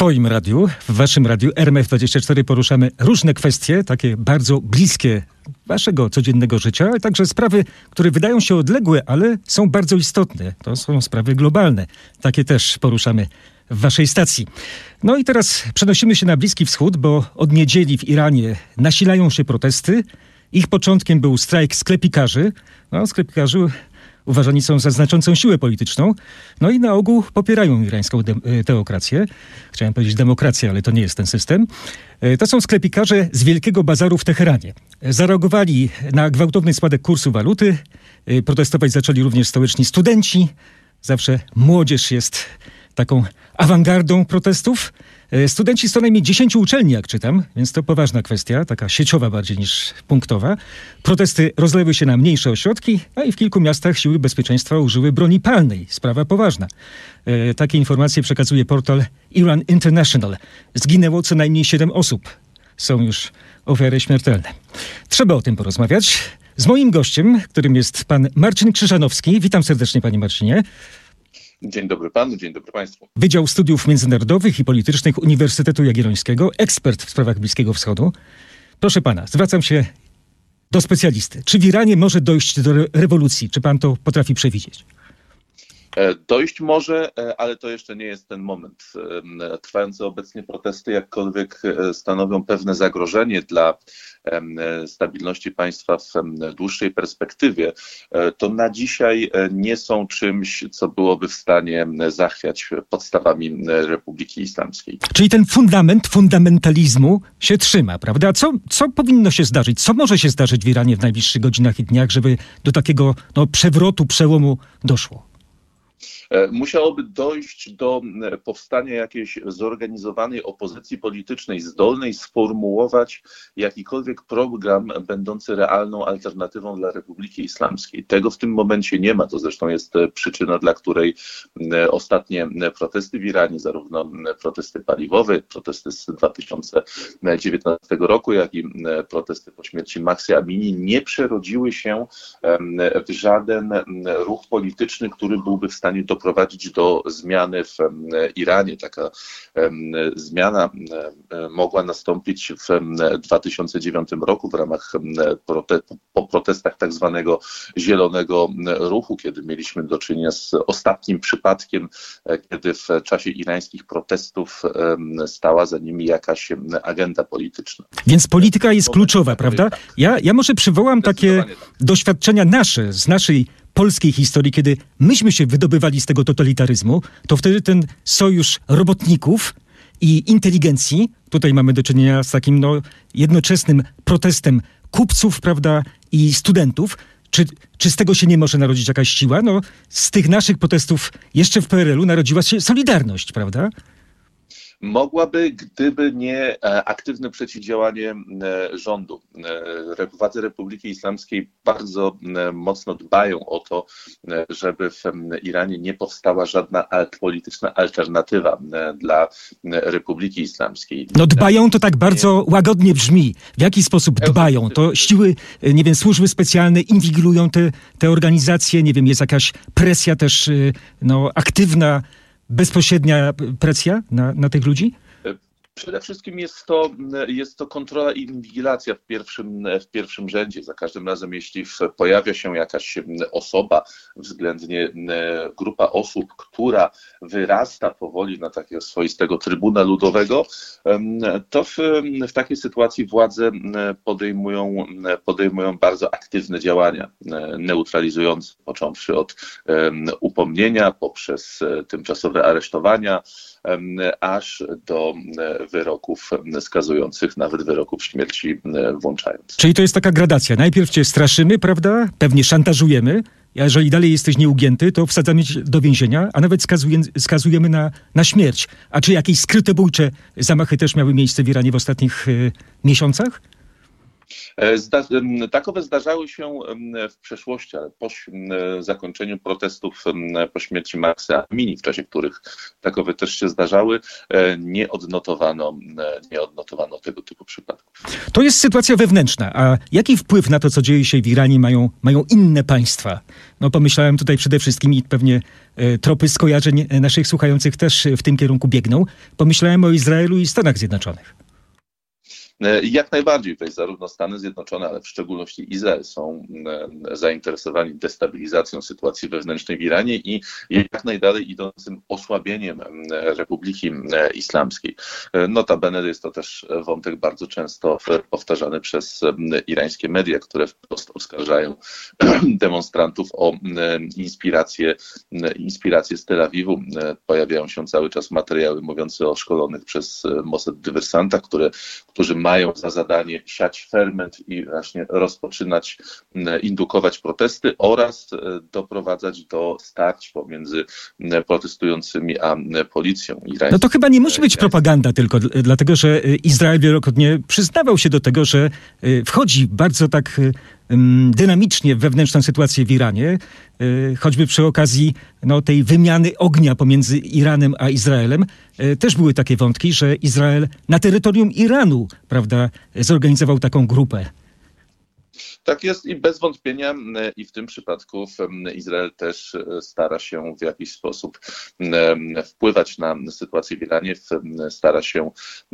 swoim radiu, w waszym radiu RMF24 poruszamy różne kwestie, takie bardzo bliskie waszego codziennego życia, ale także sprawy, które wydają się odległe, ale są bardzo istotne. To są sprawy globalne. Takie też poruszamy w waszej stacji. No i teraz przenosimy się na Bliski Wschód, bo od niedzieli w Iranie nasilają się protesty. Ich początkiem był strajk sklepikarzy. Sklepikarze uważani są za znaczącą siłę polityczną. No i na ogół popierają irańską teokrację. Chciałem powiedzieć demokrację, ale to nie jest ten system. To są sklepikarze z Wielkiego Bazaru w Teheranie. Zareagowali na gwałtowny spadek kursu waluty. Protestować zaczęli również stołeczni studenci. Zawsze młodzież jest taką awangardą protestów. Studenci z co najmniej 10 uczelni, jak czytam, więc to poważna kwestia, taka sieciowa bardziej niż punktowa. Protesty rozleły się na mniejsze ośrodki, a i w kilku miastach siły bezpieczeństwa użyły broni palnej. Sprawa poważna. Takie informacje przekazuje portal Iran International. Zginęło co najmniej 7 osób. Są już ofiary śmiertelne. Trzeba o tym porozmawiać z moim gościem, którym jest pan Marcin Krzyżanowski. Witam serdecznie, panie Marcinie. Dzień dobry panu, dzień dobry państwu. Wydział Studiów Międzynarodowych i Politycznych Uniwersytetu Jagiellońskiego, ekspert w sprawach Bliskiego Wschodu. Proszę pana, zwracam się do specjalisty. Czy w Iranie może dojść do rewolucji? Czy pan to potrafi przewidzieć? Dojść może, ale to jeszcze nie jest ten moment. Trwające obecnie protesty jakkolwiek stanowią pewne zagrożenie dla stabilności państwa w dłuższej perspektywie, to na dzisiaj nie są czymś, co byłoby w stanie zachwiać podstawami Republiki Islamskiej. Czyli ten fundamentalizmu się trzyma, prawda? Co powinno się zdarzyć? Co może się zdarzyć w Iranie w najbliższych godzinach i dniach, żeby do takiego przewrotu, przełomu doszło? Musiałoby dojść do powstania jakiejś zorganizowanej opozycji politycznej, zdolnej sformułować jakikolwiek program będący realną alternatywą dla Republiki Islamskiej. Tego w tym momencie nie ma. To zresztą jest przyczyna, dla której ostatnie protesty w Iranie, zarówno protesty paliwowe, protesty z 2019 roku, jak i protesty po śmierci Mahsa Amini nie przerodziły się w żaden ruch polityczny, który byłby w stanie doprowadzić do zmiany w Iranie. Taka zmiana mogła nastąpić w 2009 roku w ramach po protestach tak zwanego Zielonego Ruchu, kiedy mieliśmy do czynienia z ostatnim przypadkiem, kiedy w czasie irańskich protestów stała za nimi jakaś agenda polityczna. Więc polityka jest kluczowa, prawda? Ja może przywołam takie doświadczenia nasze, z naszej polskiej historii, kiedy myśmy się wydobywali z tego totalitaryzmu, to wtedy ten sojusz robotników i inteligencji, tutaj mamy do czynienia z takim jednoczesnym protestem kupców, prawda, i studentów. Czy z tego się nie może narodzić jakaś siła? Z tych naszych protestów jeszcze w PRL-u narodziła się Solidarność, prawda? Mogłaby, gdyby nie aktywne przeciwdziałanie rządu. Władze Republiki Islamskiej bardzo mocno dbają o to, żeby w Iranie nie powstała żadna polityczna alternatywa dla Republiki Islamskiej. Dbają to tak bardzo łagodnie brzmi. W jaki sposób dbają? To siły, służby specjalne inwigilują te organizacje, jest jakaś presja też aktywna, bezpośrednia presja na tych ludzi? Przede wszystkim jest to kontrola i inwigilacja w pierwszym rzędzie. Za każdym razem, jeśli pojawia się jakaś osoba, względnie grupa osób, która wyrasta powoli na takiego swoistego trybuna ludowego, to w takiej sytuacji władze podejmują bardzo aktywne działania neutralizujące, począwszy od upomnienia, poprzez tymczasowe aresztowania, aż do wyroków skazujących, nawet wyroków śmierci włączając. Czyli to jest taka gradacja. Najpierw cię straszymy, prawda? Pewnie szantażujemy. A jeżeli dalej jesteś nieugięty, to wsadzamy cię do więzienia, a nawet skazujemy na śmierć. A czy jakieś skrytobójcze zamachy też miały miejsce w Iranie w ostatnich miesiącach? Takowe zdarzały się w przeszłości, ale po zakończeniu protestów po śmierci Mahsa Amini, w czasie których takowe też się zdarzały, nie odnotowano tego typu przypadków. To jest sytuacja wewnętrzna, a jaki wpływ na to, co dzieje się w Iranie mają inne państwa? No pomyślałem tutaj przede wszystkim i pewnie tropy skojarzeń naszych słuchających też w tym kierunku biegną. Pomyślałem o Izraelu i Stanach Zjednoczonych. Jak najbardziej tutaj zarówno Stany Zjednoczone, ale w szczególności Izrael są zainteresowani destabilizacją sytuacji wewnętrznej w Iranie i jak najdalej idącym osłabieniem Republiki Islamskiej. Notabene jest to też wątek bardzo często powtarzany przez irańskie media, które wprost oskarżają demonstrantów o inspirację z Tel Awiwu. Pojawiają się cały czas materiały mówiące o szkolonych przez Mossad dywersantach, którzy mają za zadanie siać ferment i właśnie rozpoczynać, indukować protesty oraz doprowadzać do starć pomiędzy protestującymi a policją irańską. No to chyba nie musi być propaganda tylko, dlatego że Izrael wielokrotnie przyznawał się do tego, że wchodzi bardzo tak dynamicznie w wewnętrzną sytuację w Iranie, choćby przy okazji tej wymiany ognia pomiędzy Iranem a Izraelem. Też były takie wątki, że Izrael na terytorium Iranu, prawda, zorganizował taką grupę. Tak jest i bez wątpienia i w tym przypadku Izrael też stara się w jakiś sposób wpływać na sytuację w Iranie, stara się,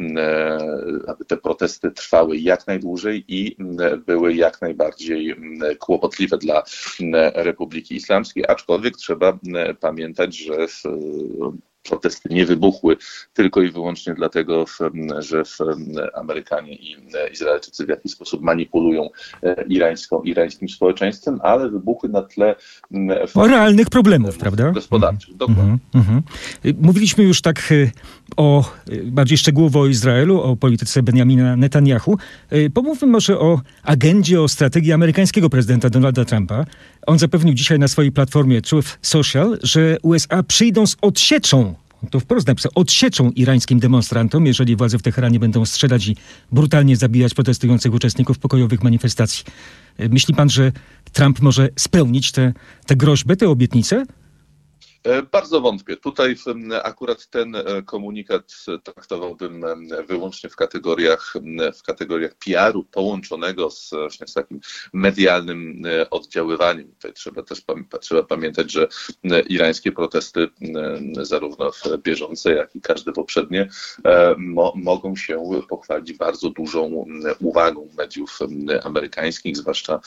aby te protesty trwały jak najdłużej i były jak najbardziej kłopotliwe dla Republiki Islamskiej, aczkolwiek trzeba pamiętać, że protesty nie wybuchły tylko i wyłącznie dlatego, że Amerykanie i Izraelczycy w jakiś sposób manipulują irańskim społeczeństwem, ale wybuchły na tle realnych problemów, prawda? Gospodarczych. Dokładnie. Mówiliśmy już tak bardziej szczegółowo o Izraelu, o polityce Benjamina Netanyahu. Pomówmy może o agendzie, o strategii amerykańskiego prezydenta Donalda Trumpa. On zapewnił dzisiaj na swojej platformie Truth Social, że USA przyjdą z odsieczą, to wprost napisał, odsieczą irańskim demonstrantom, jeżeli władze w Teheranie będą strzelać i brutalnie zabijać protestujących uczestników pokojowych manifestacji. Myśli pan, że Trump może spełnić tę groźbę, tę obietnicę? Bardzo wątpię. Tutaj akurat ten komunikat traktowałbym wyłącznie w kategoriach PR-u połączonego właśnie z takim medialnym oddziaływaniem. Tutaj trzeba pamiętać, że irańskie protesty, zarówno bieżące, jak i każde poprzednie, mogą się pochwalić bardzo dużą uwagą mediów amerykańskich, zwłaszcza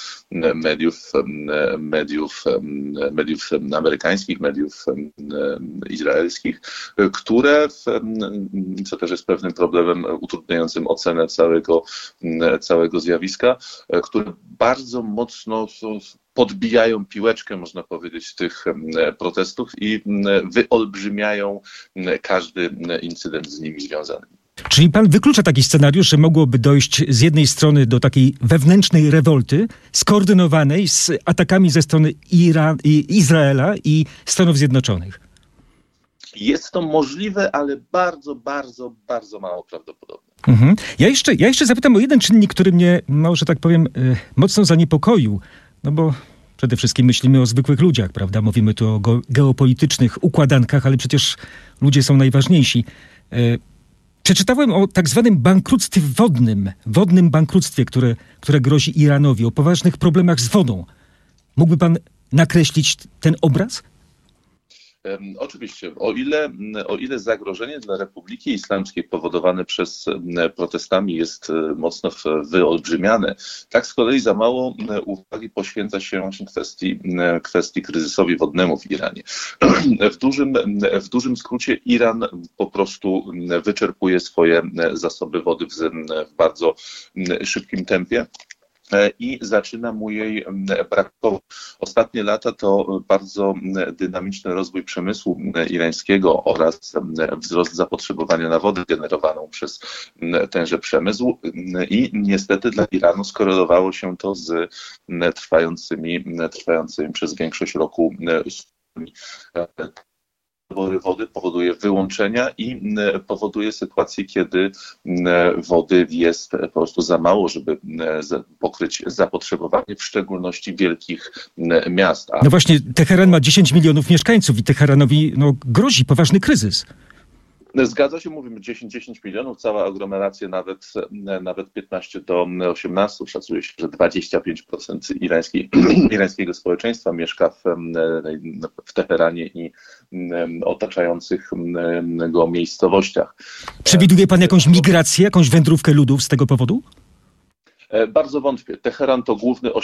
mediów amerykańskich, mediów izraelskich, które, co też jest pewnym problemem utrudniającym ocenę całego zjawiska, które bardzo mocno podbijają piłeczkę, można powiedzieć, tych protestów i wyolbrzymiają każdy incydent z nimi związany. Czyli pan wyklucza taki scenariusz, że mogłoby dojść z jednej strony do takiej wewnętrznej rewolty, skoordynowanej z atakami ze strony Izraela i Stanów Zjednoczonych? Jest to możliwe, ale bardzo, bardzo, bardzo mało prawdopodobne. Ja jeszcze zapytam o jeden czynnik, który mnie, że tak powiem, mocno zaniepokoił, bo przede wszystkim myślimy o zwykłych ludziach, prawda? Mówimy tu o geopolitycznych układankach, ale przecież ludzie są najważniejsi. Przeczytałem o tak zwanym bankructwie wodnym bankructwie, które grozi Iranowi, o poważnych problemach z wodą. Mógłby pan nakreślić ten obraz? Oczywiście. O ile zagrożenie dla Republiki Islamskiej powodowane przez protestami jest mocno wyolbrzymiane, tak z kolei za mało uwagi poświęca się właśnie kwestii kryzysowi wodnemu w Iranie. W dużym skrócie Iran po prostu wyczerpuje swoje zasoby wody w bardzo szybkim tempie i zaczyna mu jej brakować. Ostatnie lata to bardzo dynamiczny rozwój przemysłu irańskiego oraz wzrost zapotrzebowania na wodę generowaną przez tenże przemysł i niestety dla Iranu skorelowało się to z trwającymi przez większość roku niedobory wody, powoduje wyłączenia i powoduje sytuację, kiedy wody jest po prostu za mało, żeby pokryć zapotrzebowanie, w szczególności wielkich miast. No właśnie, Teheran ma 10 milionów mieszkańców i Teheranowi grozi poważny kryzys. Zgadza się, mówimy 10 milionów, cała aglomeracja nawet 15 do 18, szacuje się, że 25% irańskiego społeczeństwa mieszka w Teheranie i otaczających go miejscowościach. Przewiduje pan jakąś migrację, jakąś wędrówkę ludów z tego powodu? Bardzo wątpię. Teheran to główny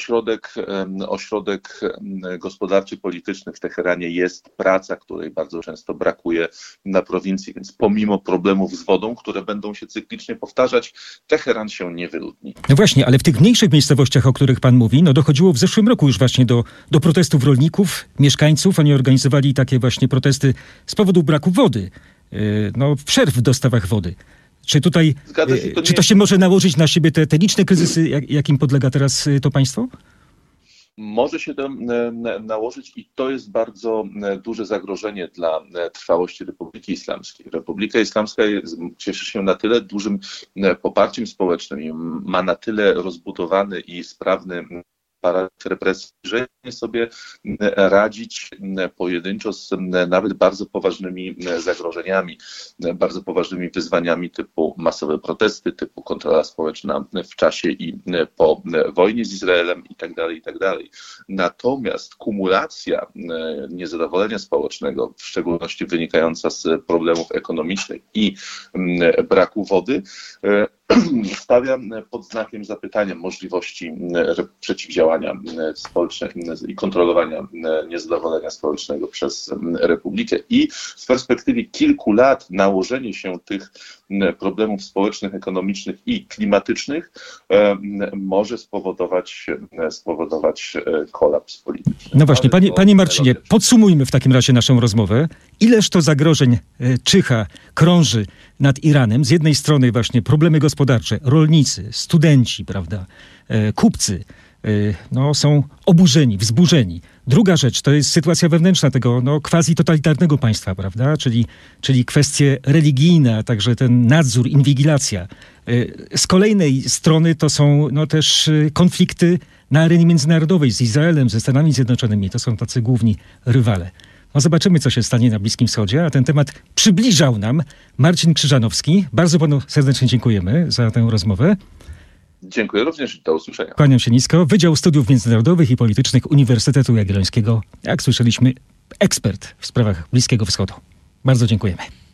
ośrodek gospodarczy, polityczny. W Teheranie jest praca, której bardzo często brakuje na prowincji, więc pomimo problemów z wodą, które będą się cyklicznie powtarzać, Teheran się nie wyludni. No właśnie, ale w tych mniejszych miejscowościach, o których pan mówi, dochodziło w zeszłym roku już właśnie do protestów rolników, mieszkańców. Oni organizowali takie właśnie protesty z powodu braku wody, przerw w dostawach wody. Czy tutaj, czy to się może nałożyć na siebie te liczne kryzysy, jakim podlega teraz to państwo? Może się to nałożyć i to jest bardzo duże zagrożenie dla trwałości Republiki Islamskiej. Republika Islamska cieszy się na tyle dużym poparciem społecznym i ma na tyle rozbudowany i sprawny aparat represji, że nie sobie radzić pojedynczo z nawet bardzo poważnymi zagrożeniami, bardzo poważnymi wyzwaniami typu masowe protesty, typu kontrola społeczna w czasie i po wojnie z Izraelem itd. Natomiast kumulacja niezadowolenia społecznego, w szczególności wynikająca z problemów ekonomicznych i braku wody, stawia pod znakiem zapytania możliwości przeciwdziałania i kontrolowania niezadowolenia społecznego przez Republikę. I w perspektywie kilku lat nałożenie się tych problemów społecznych, ekonomicznych i klimatycznych może spowodować kolaps polityczny. No właśnie, panie Marcinie, podsumujmy w takim razie naszą rozmowę. Ileż to zagrożeń czyha, krąży nad Iranem? Z jednej strony właśnie problemy gospodarcze, rolnicy, studenci, prawda, kupcy, są oburzeni, wzburzeni. Druga rzecz to jest sytuacja wewnętrzna tego quasi-totalitarnego państwa, prawda, czyli kwestie religijne, a także ten nadzór, inwigilacja. Z kolejnej strony to są też konflikty na arenie międzynarodowej z Izraelem, ze Stanami Zjednoczonymi. To są tacy główni rywale. Zobaczymy, co się stanie na Bliskim Wschodzie, a ten temat przybliżał nam Marcin Krzyżanowski. Bardzo panu serdecznie dziękujemy za tę rozmowę. Dziękuję również i do usłyszenia. Kłaniam się nisko. Wydział Studiów Międzynarodowych i Politycznych Uniwersytetu Jagiellońskiego. Jak słyszeliśmy, ekspert w sprawach Bliskiego Wschodu. Bardzo dziękujemy.